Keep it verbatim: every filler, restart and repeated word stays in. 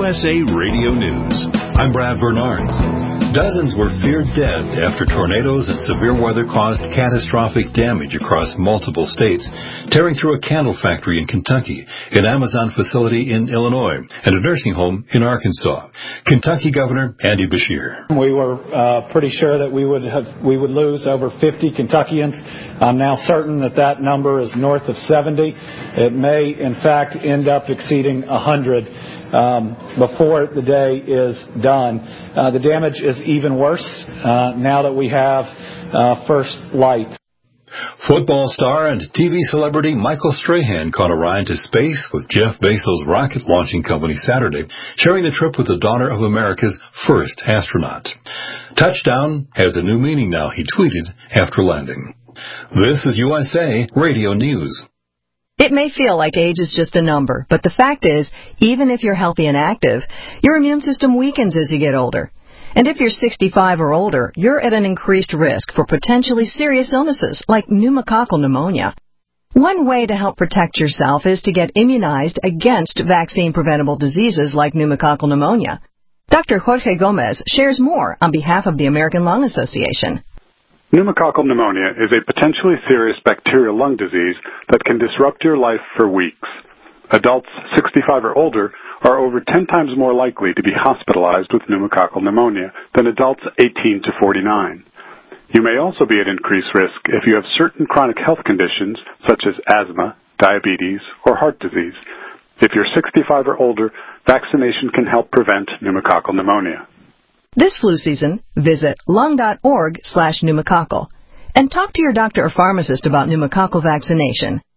S A Radio News. I'm Brad Bernards. Dozens were feared dead after tornadoes and severe weather caused catastrophic damage across multiple states, tearing through a candle factory in Kentucky, an Amazon facility in Illinois, and a nursing home in Arkansas. Kentucky Governor Andy Beshear. We were uh, pretty sure that we would have we would lose over fifty Kentuckians. I'm now certain that that number is north of seventy. It may, in fact, end up exceeding one hundred. Um, before the day is done. Uh, the damage is even worse uh, now that we have uh, first light. Football star and T V celebrity Michael Strahan caught a ride to space with Jeff Bezos' rocket launching company Saturday, sharing the trip with the daughter of America's first astronaut. Touchdown has a new meaning now, he tweeted after landing. This is U S A Radio News. It may feel like age is just a number, but the fact is, even if you're healthy and active, your immune system weakens as you get older. And if you're sixty-five or older, you're at an increased risk for potentially serious illnesses like pneumococcal pneumonia. One way to help protect yourself is to get immunized against vaccine-preventable diseases like pneumococcal pneumonia. Doctor Jorge Gomez shares more on behalf of the American Lung Association. Pneumococcal pneumonia is a potentially serious bacterial lung disease that can disrupt your life for weeks. Adults sixty-five or older are over ten times more likely to be hospitalized with pneumococcal pneumonia than adults eighteen to forty-nine. You may also be at increased risk if you have certain chronic health conditions such as asthma, diabetes, or heart disease. If you're sixty-five or older, vaccination can help prevent pneumococcal pneumonia. This flu season, visit lung.org slash pneumococcal and talk to your doctor or pharmacist about pneumococcal vaccination.